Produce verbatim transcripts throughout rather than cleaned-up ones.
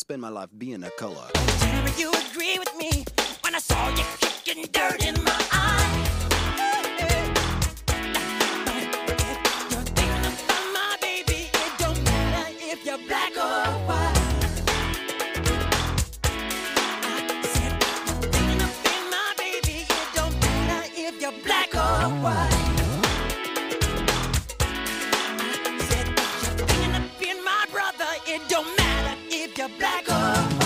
spend my life being a color. Tell me you agree with me when I saw you kicking dirt in my eye. You're thinking about my baby. It don't matter if you're black or white. I said you're thinking about my baby. It don't matter if you're black or white. I said you're thinking about my brother. It don't matter if you're black or white.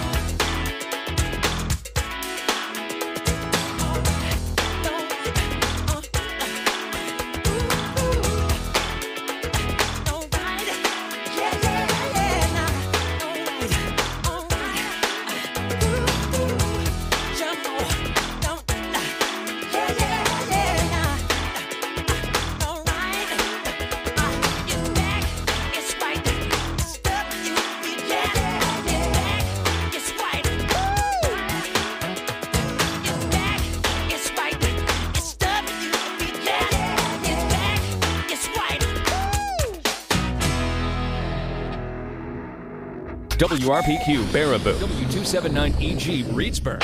W R P Q Baraboo, W two seventy-nine E G Reedsburg.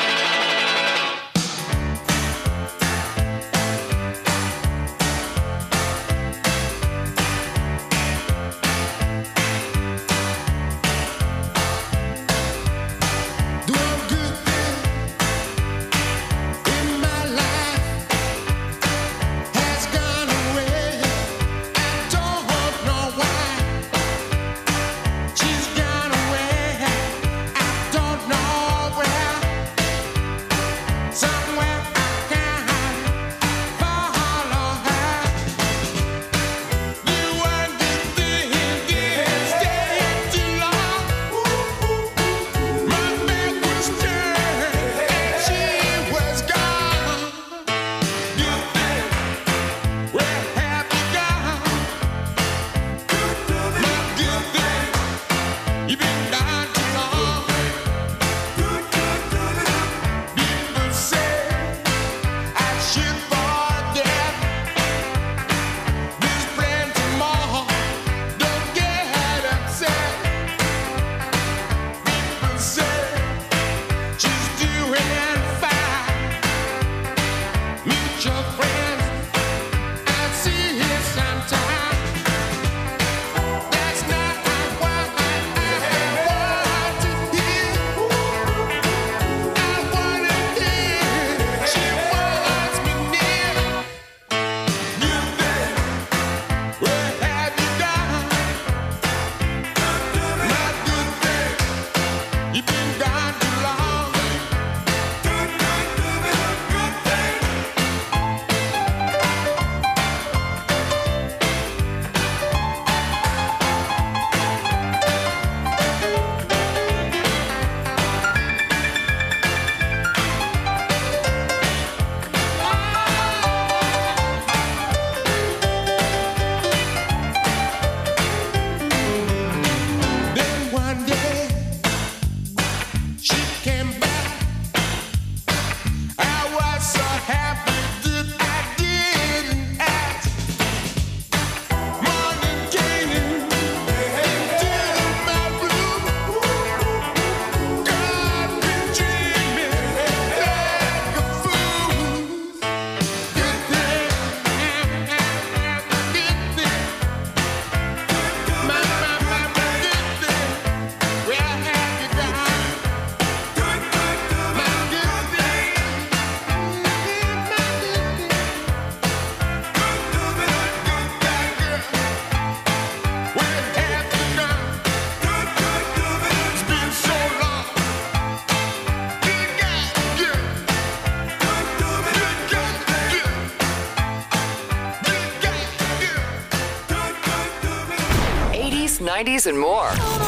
nineties and more.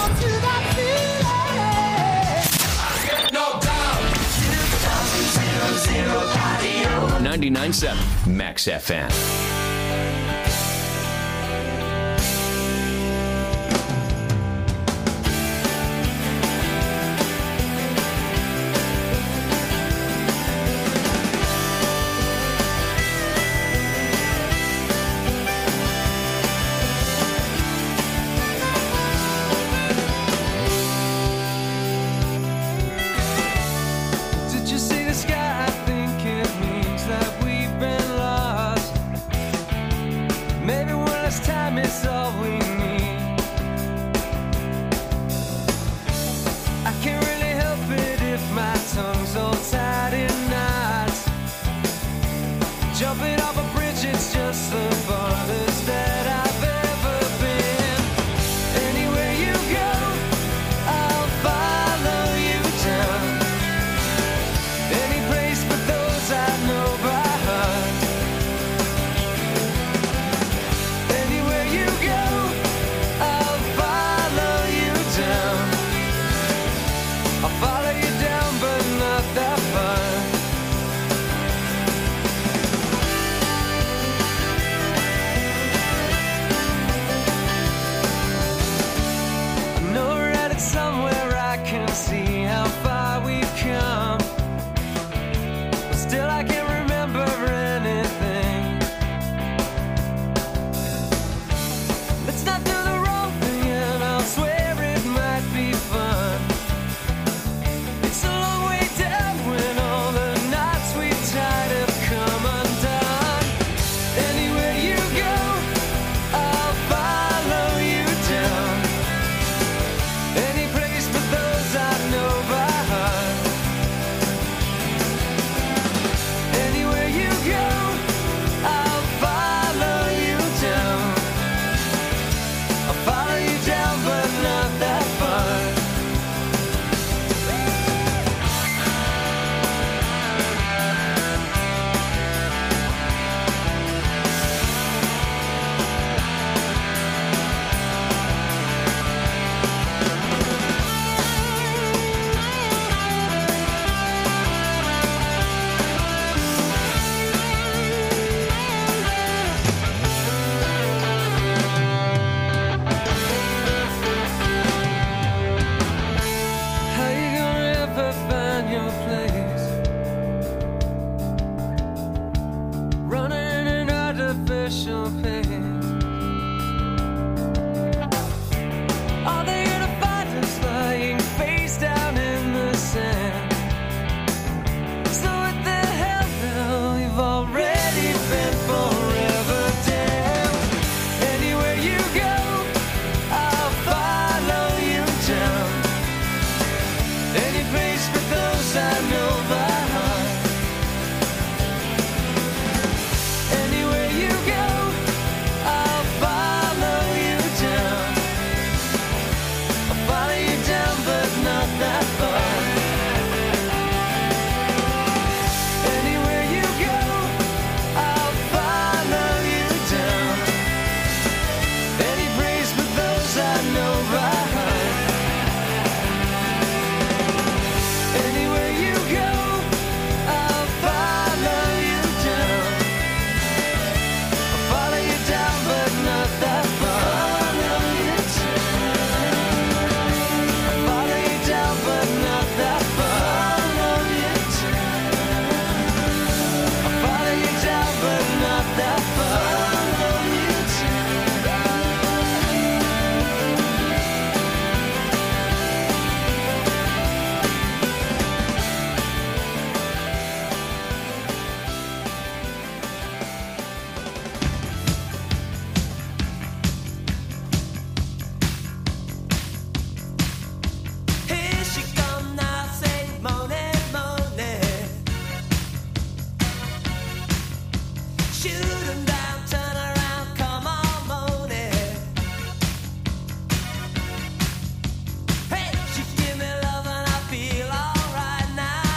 ninety-nine point seven Max F M. time is all we need. I can't really help it if my tongue's all tied in knots. Jumping off a bridge, it's just the farthest that I've ever been. Anywhere you go, I'll follow you down. Any place but those I know by heart. Anywhere you go, I'll follow you down. I'll follow you down, but not that far. Somewhere I can see how far we've come, but still I can't remember anything. Let's not do the wrong thing and I'll swear it might be fun. It's a long way down when all the knots we tied have come undone. Anywhere you go, I'll follow you down. Any place but those I know by heart. Anywhere you go, I'll follow you down. I'll follow you down, but not that far. How you gonna ever find your place? Running an artificial pace. Are they gonna find us lying face down in the sand? So what the hell now? We've already been forever damned. Anywhere you go, I'll follow you down. Any place but those I know by heart. Anywhere you go, I'll follow you down. I'll follow you down, but not that far. Anywhere you go, I'll follow you down. Any place but those I know by heart. Anywhere you go, I'll follow you down. I'll follow you down, but not that far. I'll follow you down, but not that far. I'll follow you down, but not that far. Here she come now, say moaning, moaning. Shoot 'em down, turn around, come on, moaning. Hey, she give me love and I feel alright now.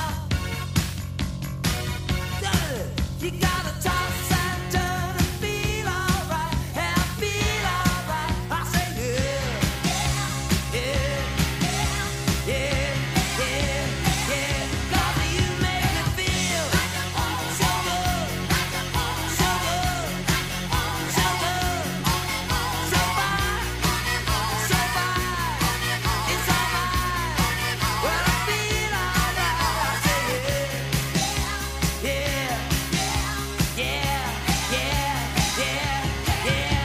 You gotta toss and turn and feel alright, and I feel alright. I say yeah, yeah, yeah, yeah, yeah. 'Cause you make me feel so good, so good, so good, so fine, so fine. It's alright when I feel alright. I say yeah, yeah, yeah, yeah, yeah, yeah.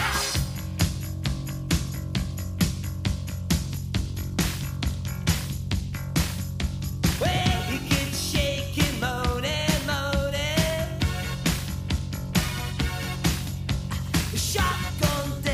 Well, you get shaking, moaning, moaning. Shotgun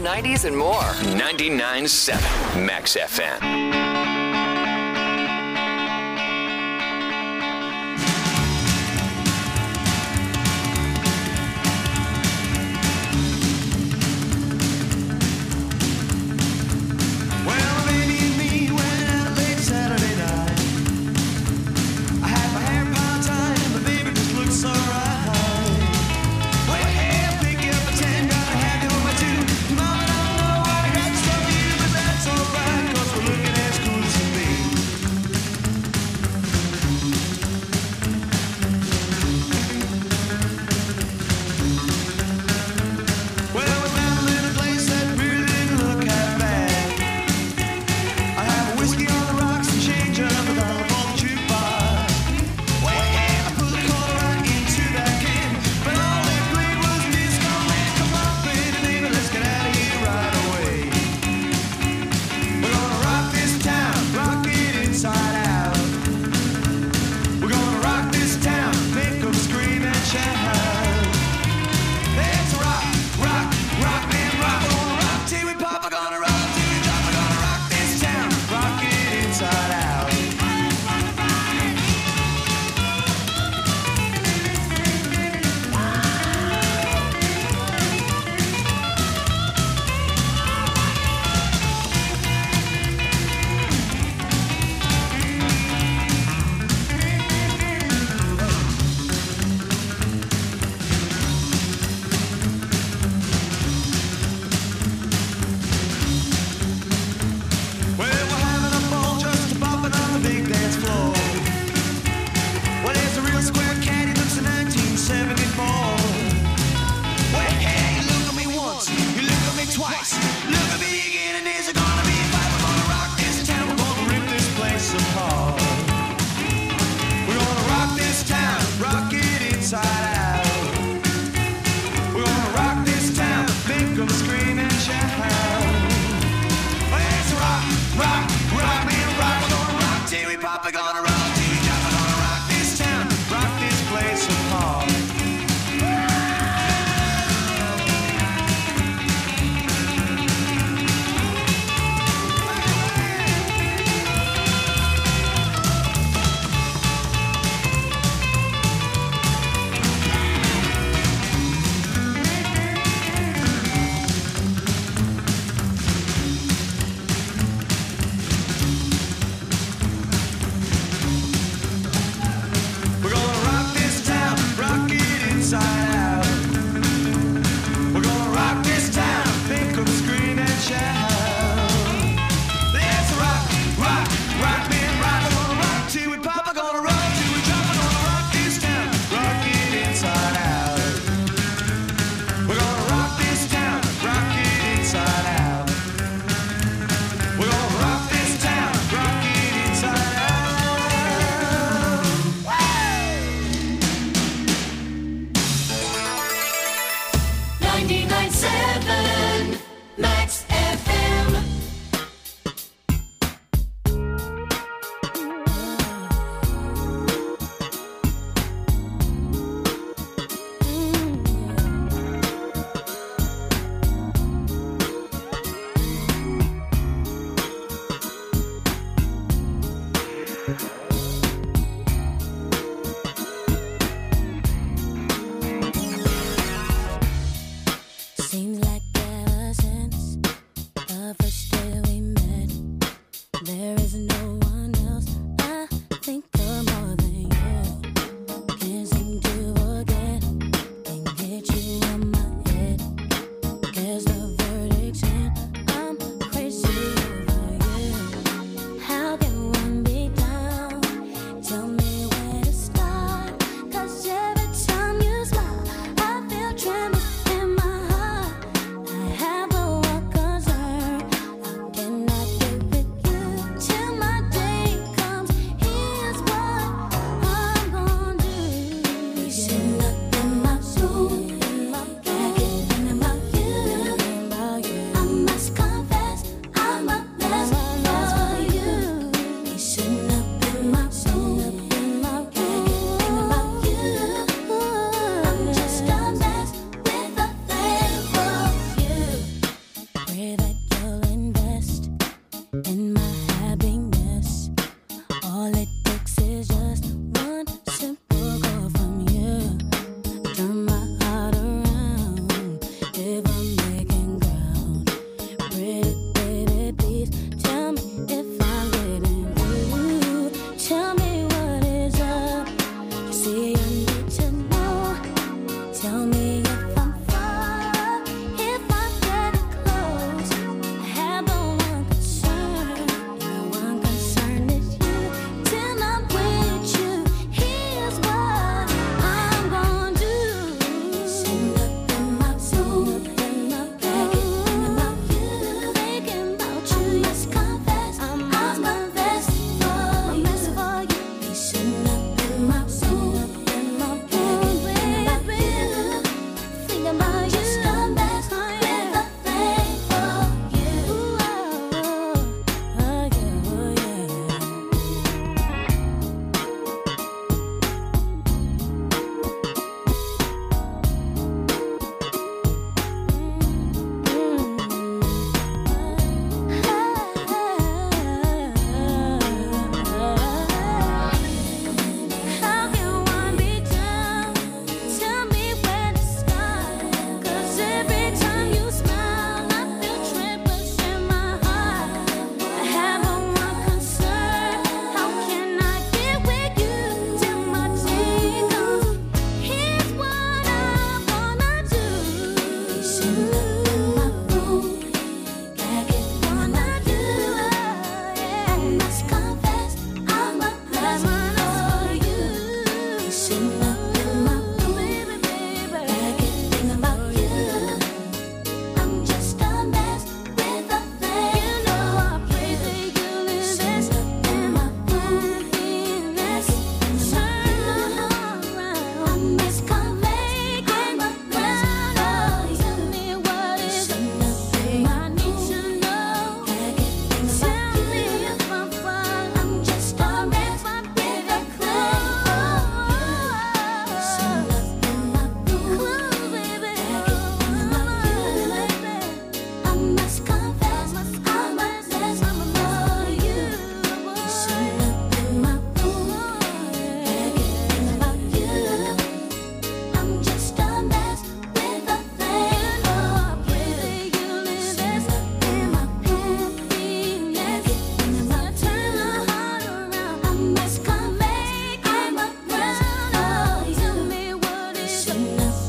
nineties, and more. ninety-nine point seven Max F M. Looking at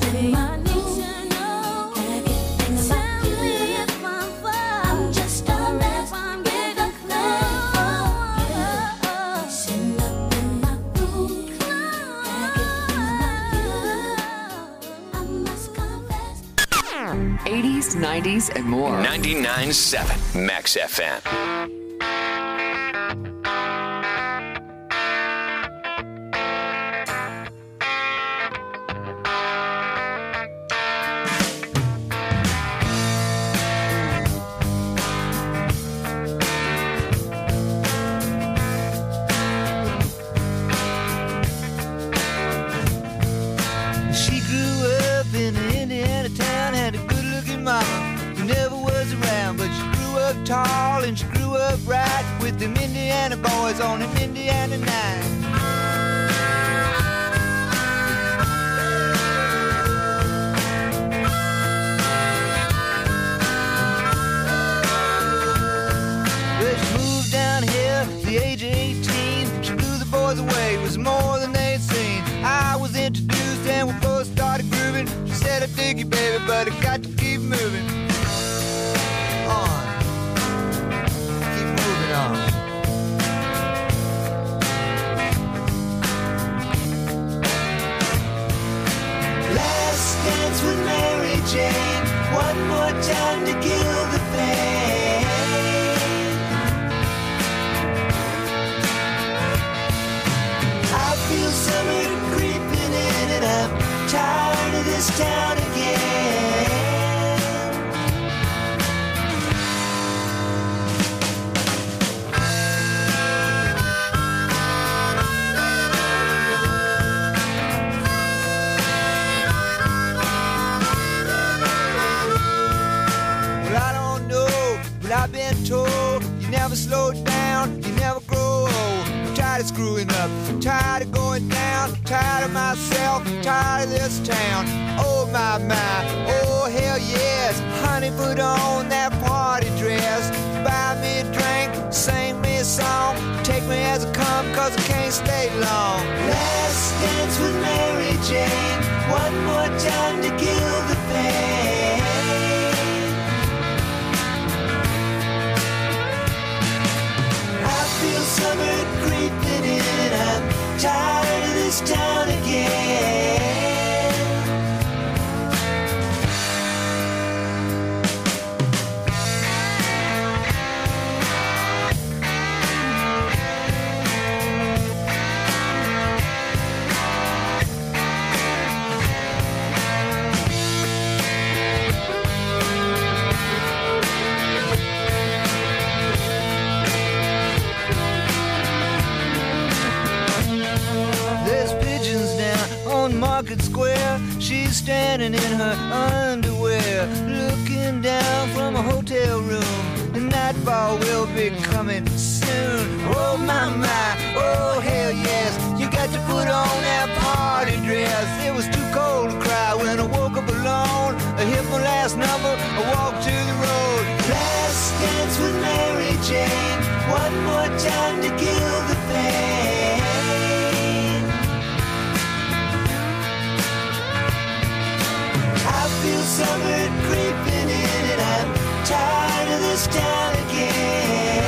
nothing I need to know. Tell me if I'm far. I'm just a mess with a clue. Sitting up in my room. I must confess. eighties, nineties, and more. ninety-nine point seven Max F M. She grew up in an Indiana town, had a good-looking mama who never was around, but she grew up tall and she grew up right with them Indiana boys on an Indiana nine. Well, she moved down here at the age of eighteen. She blew the boys away, it was more than they'd seen. I was introduced and we both started grooving. She said, I dig you, baby, but I got to keep moving on. Keep moving on. Last dance with Mary Jane. One more time to kill the pain. I feel summer creeping in and I'm tired of this town again. Well, I don't know, but I've been told you never slow down, you never grow old. I'm tired of screwing up, I'm tired of going down, tired of myself, tired of this town. Oh my, my, oh hell yes. Honey, put on that party dress, buy me a drink, sing me a song, take me as I come, cause I can't stay long. Last dance with Mary Jane, one more time to kill the pain. I feel summer creeping in, I'm tired of this town again. There's pigeons down on Market Square. She's standing in her underwear, looking down from a hotel room. The nightfall will be coming soon. Oh my, my, oh hell yes. You got to put on that party dress. It was too cold to cry when I woke up alone. I hit my last number, I walked to the road. Last dance with Mary Jane, one more time to kill the pain. I feel summer creeping in and I'm tired of this town again.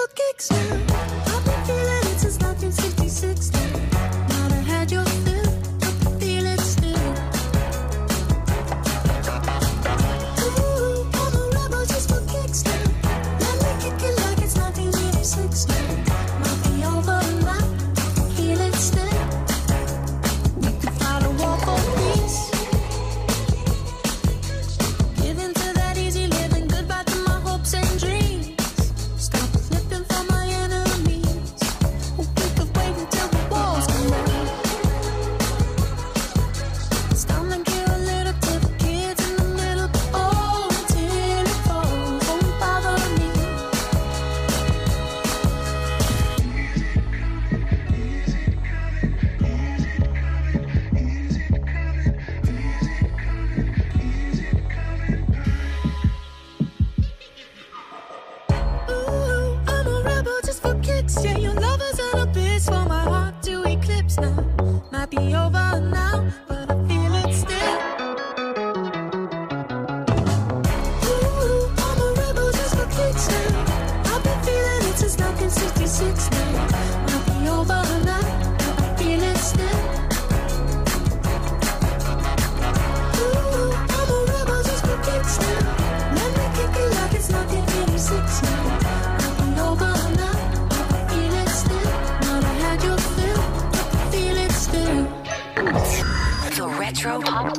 for kicks now. I've been feeling it since nineteen sixty-six now. Might have had your fill, but I feel it still. Ooh, I'm a rebel just for kicks now. Let me kick it like it's nineteen eighty-six now. Might be over now, feel it still. We could fight a war for peace. Give in to that easy living, goodbye to my hopes and dreams. Stop flipping for my enemies. We could wait until the walls come down. It's time to give a little to the kids in the middle. Oh, until it falls, won't bother me. Ooh, I'm a rebel just for kicks. Yeah, your love is an abyss for my heart to eclipse now. Might be over now, but I feel it still. Ooh, I'm a rebel just for kicks now. I've been feeling it since nineteen sixty-six now. Might be over now, but I feel it still. Ooh, I'm a rebel just for kicks now. Let me kick it like it's nineteen eighty-six now. Might be over now, but I feel it still. Might have had your fill, but I feel it still. The Retro Pop.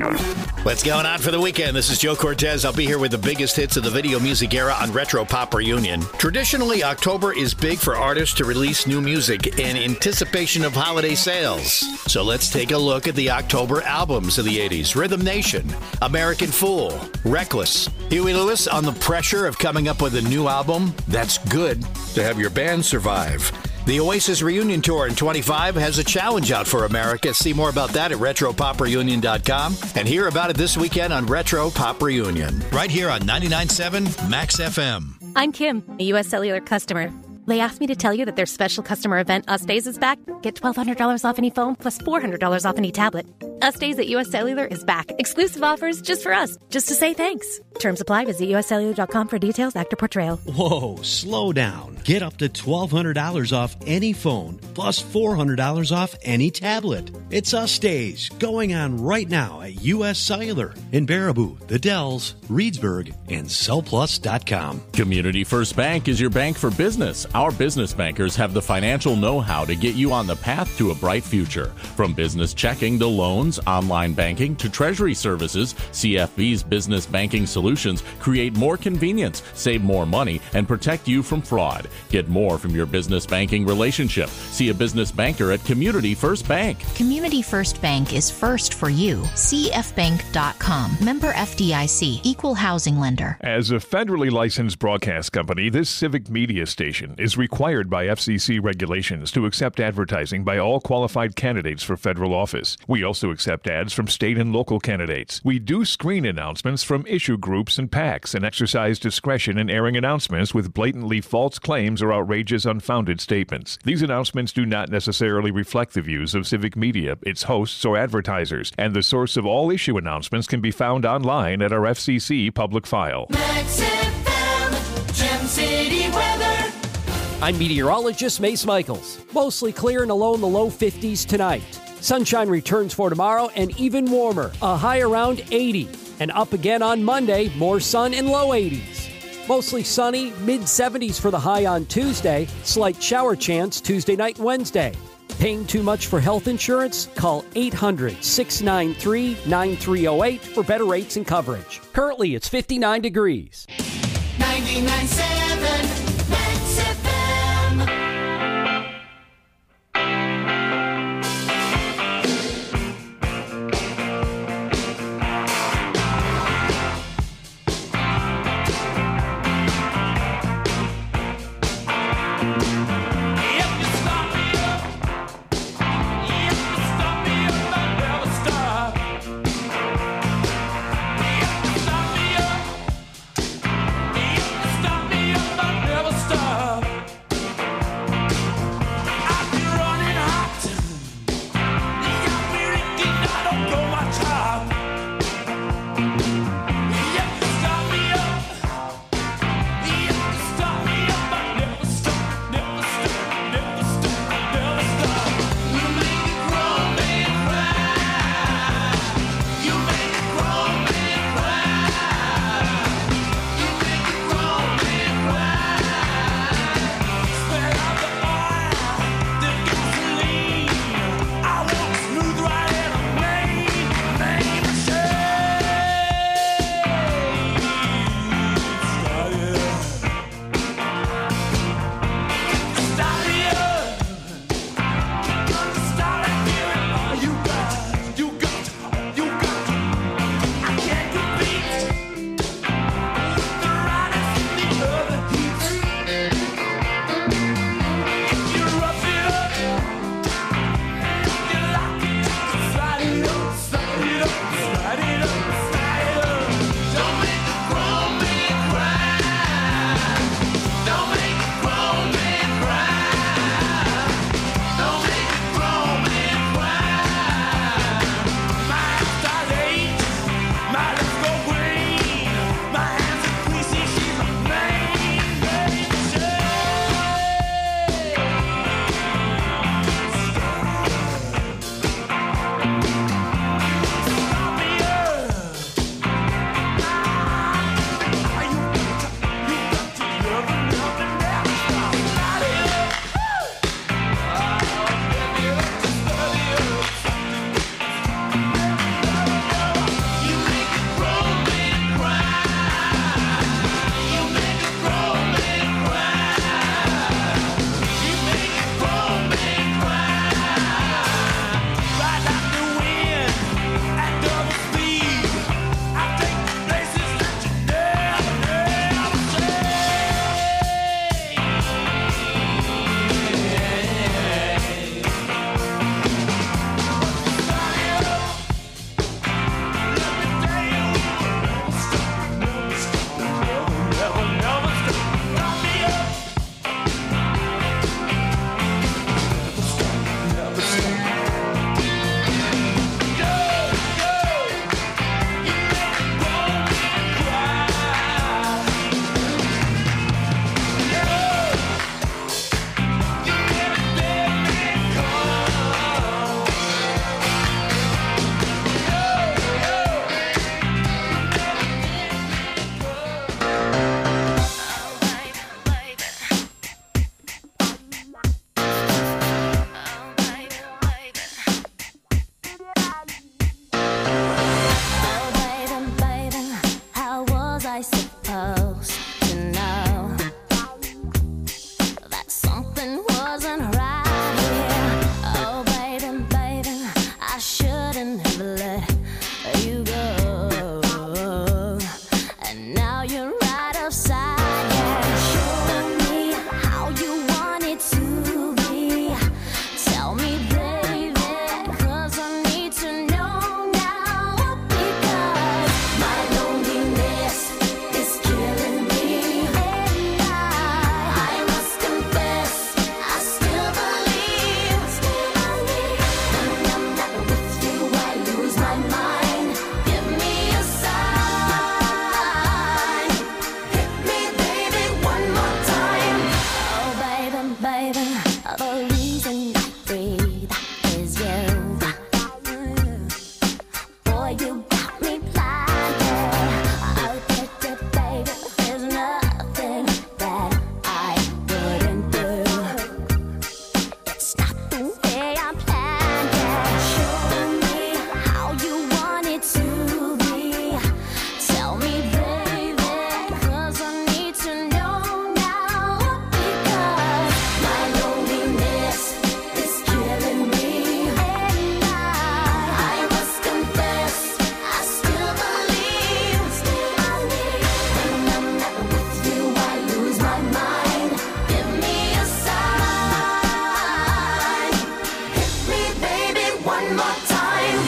What's going on for the weekend? This is Joe Cortez. I'll be here with the biggest hits of the video music era on Retro Pop Reunion. Traditionally, October is big for artists to release new music in anticipation of holiday sales. So let's take a look at the October albums of the eighties. Rhythm Nation, American Fool, Reckless. Huey Lewis on the pressure of coming up with a new album. That's good to have your band survive. The Oasis Reunion Tour in twenty-five has a challenge out for America. See more about that at retro pop reunion dot com and hear about it this weekend on Retro Pop Reunion. Right here on ninety-nine point seven Max F M. I'm Kim, a U S Cellular customer. They asked me to tell you that their special customer event, Us Days, is back. Get twelve hundred dollars off any phone plus four hundred dollars off any tablet. Us Days at U S Cellular is back. Exclusive offers just for us, just to say thanks. Terms apply. Visit U S cellular dot com for details. Actor portrayal. Whoa, slow down. Get up to twelve hundred dollars off any phone plus four hundred dollars off any tablet. It's Us Days going on right now at U S Cellular in Baraboo, The Dells, Reedsburg, and cell plus dot com. Community First Bank is your bank for business. Our business bankers have the financial know-how to get you on the path to a bright future. From business checking to loans, online banking to treasury services, C F B's business banking solutions create more convenience, save more money, and protect you from fraud. Get more from your business banking relationship. See a business banker at Community First Bank. Community First Bank is first for you. C F bank dot com. Member F D I C. Equal housing lender. As a federally licensed broadcast company, this civic media station is required by F C C regulations to accept advertising by all qualified candidates for federal office. We also accept ads from state and local candidates. We do screen announcements from issue groups and PACs and exercise discretion in airing announcements with blatantly false claims or outrageous unfounded statements. These announcements do not necessarily reflect the views of civic media, its hosts, or advertisers, and the source of all issue announcements can be found online at our F C C public file. Max F M, Gem City weather. I'm meteorologist Mace Michaels. Mostly clear and along the low fifties tonight. Sunshine returns for tomorrow and even warmer, a high around eighty. And up again on Monday, more sun and low eighties. Mostly sunny, mid seventies for the high on Tuesday. Slight shower chance Tuesday night and Wednesday. Paying too much for health insurance? Call eight hundred, six nine three, nine three zero eight for better rates and coverage. Currently, it's fifty-nine degrees. ninety-nine point seven Max F M. baby, the reason I breathe is you. Boy, you got me blinded. I'll get it, baby. There's nothing that I wouldn't do. It's not the way I planned it. Show me how you want it to be. Tell me, baby, 'cause I need to know now. Because my loneliness is killing me, and I, I must confess, I still believe, still believe. When I'm not with you, I lose my mind. Give me a sign. Hit me, baby, one more time.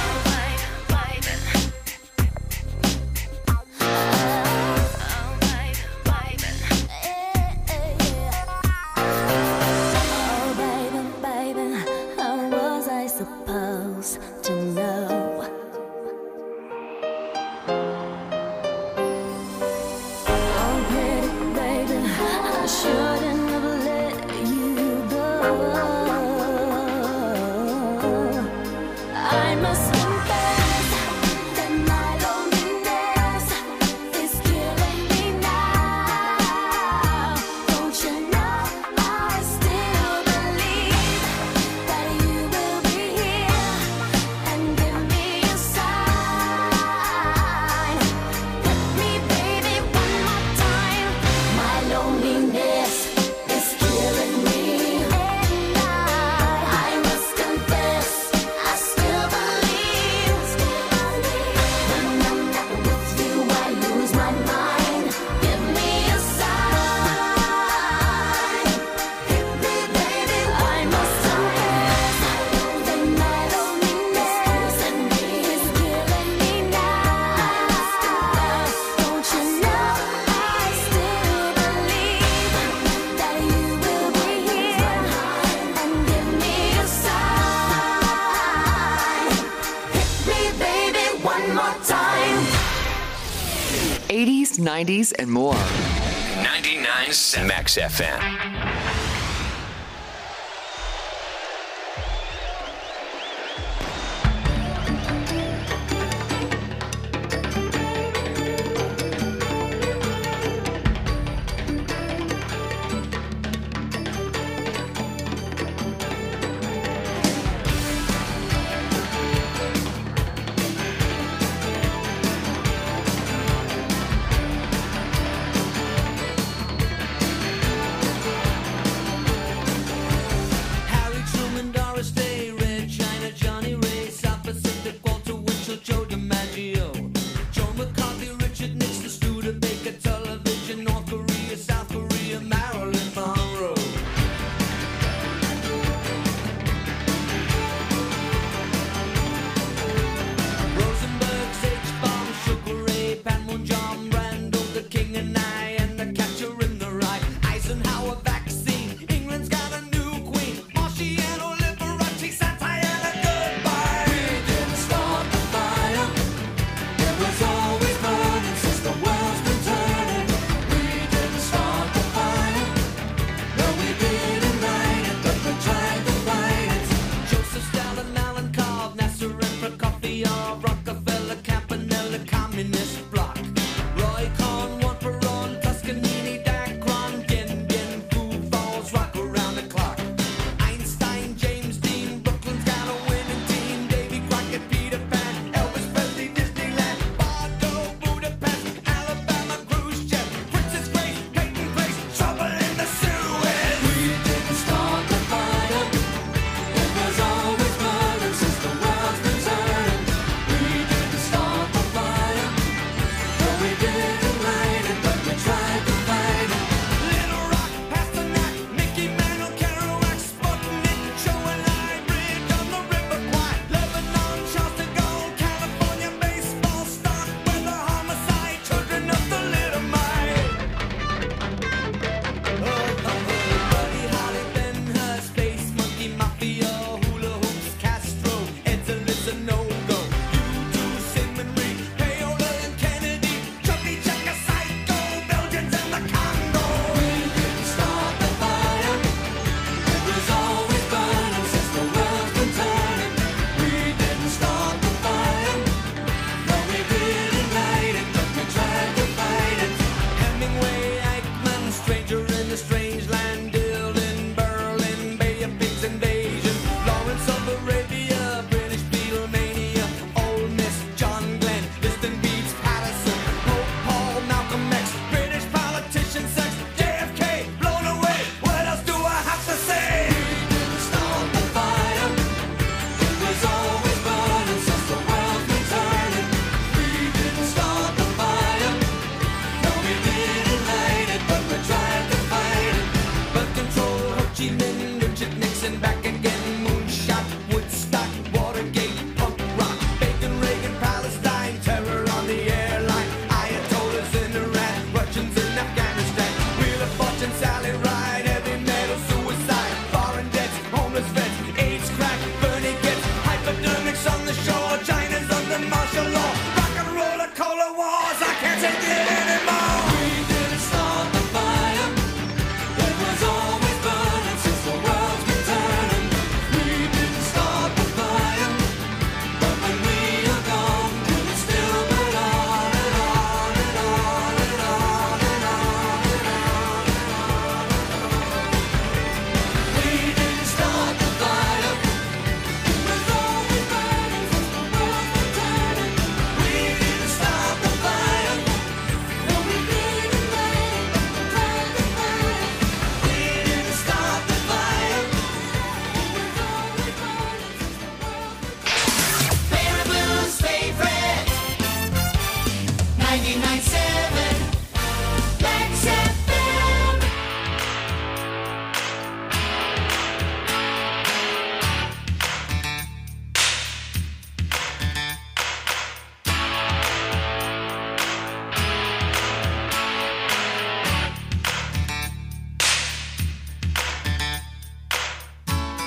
Oh, baby, baby, how was I supposed to know? Oh, pretty baby, I shouldn't have let you go. I must confess that my loneliness is killing me now. Don't you know I still believe that you will be here and give me a sign. Hit me, baby, one more time. My loneliness is killing me, and I, I must confess, I still believe, still believe. When I'm not with you, I lose my mind. Give me a sign. Hit me, baby, I must confess that my loneliness is killing me now. Don't you know I still believe that you will be here and give me a sign. Hit me, baby, one more time. eighties, nineties, and more. ninety-nine Max F M.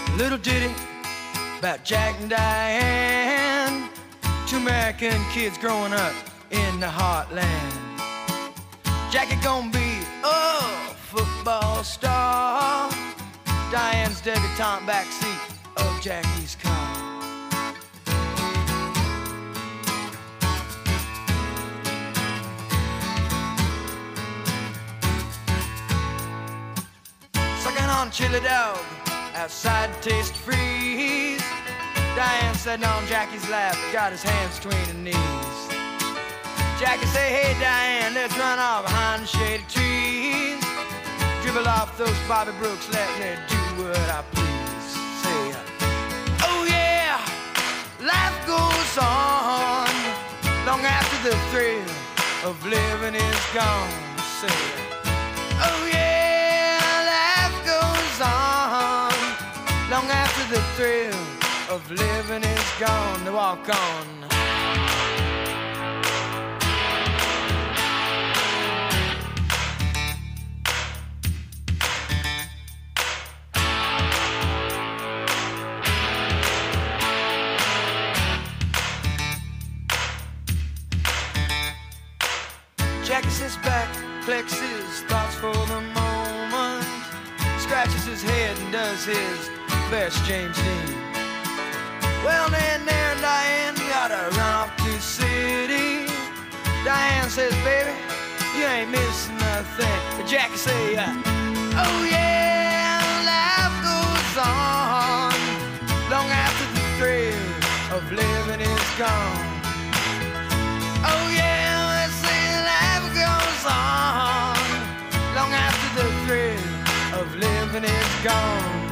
Little ditty about Jack and Diane, two American kids growing up in the heartland. Jackie gonna be a football star, Diane's debutante backseat of Jackie's car. Sucking on chili dog outside Taste Freeze, Diane sitting on Jackie's lap, got his hands between her knees. Jackie say, hey Diane, let's run off behind the shady trees, dribble off those Bobby Brooks, let me do what I please. Say, oh yeah, life goes on long after the thrill of living is gone. Say, oh yeah, life goes on long after the thrill of living is gone. To walk on. Jackie sits back, collects his thoughts for the moment, scratches his head and does his best James Dean. Well, then there Diane gotta run off to the city. Diane says, baby, you ain't missing nothing. But Jackie say, uh, oh yeah, life goes on long after the thrill of living is gone. Oh yeah, let's say life goes on long after the thrill of living is gone.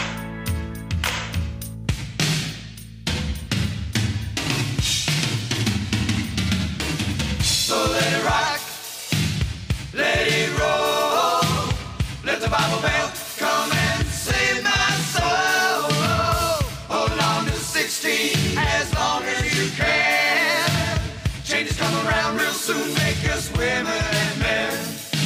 So let it rock, let it roll, let the Bible belt come and save my soul. Hold on to sixteen as long as you can. Changes come around real soon, make us women and men.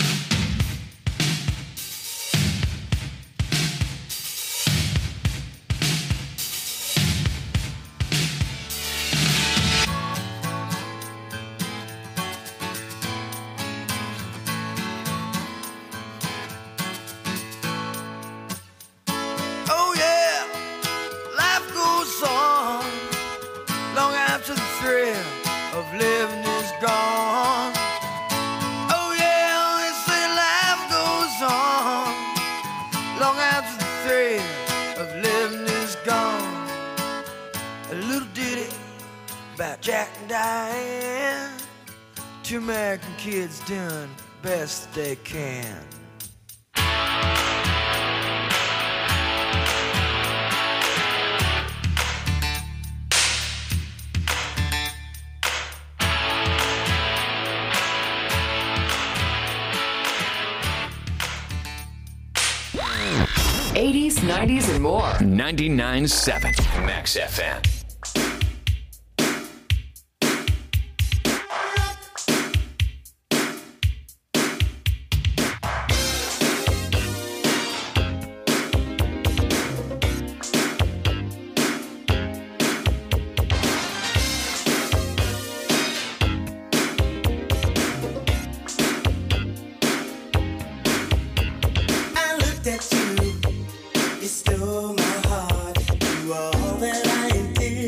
Living is gone. Oh yeah, they say life goes on long after the thrill of living is gone. A little ditty about Jack and Diane, two American kids doing best they can. eighties, nineties, and more. ninety-nine point seven Max F M. I looked at you, you stole my heart. You are all that I intended.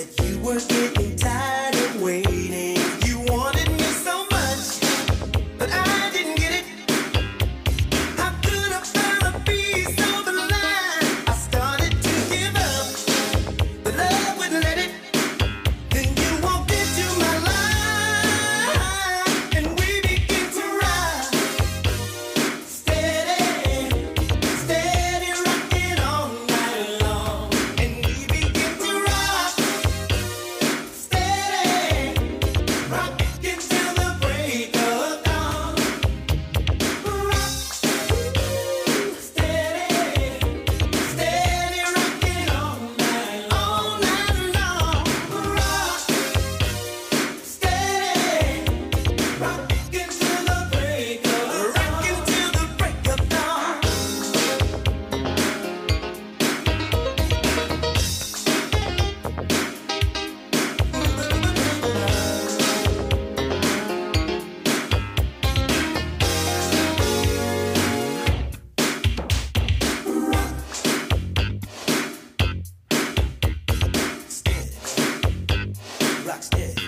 that you were getting tired of waiting. You wanted me so much, but I didn't get it. I could have found a piece of the line. I started to give up, but love wouldn't let it. Then you walked into my life, and we began to ride. Steady, steady rocking all night long. And we began to rock. Steady, rocking till the break of dawn. Rock, steady, steady rocking all night, all night long. Rock, steady, rocking till the break of, rocking till the break of dawn. Rock steady,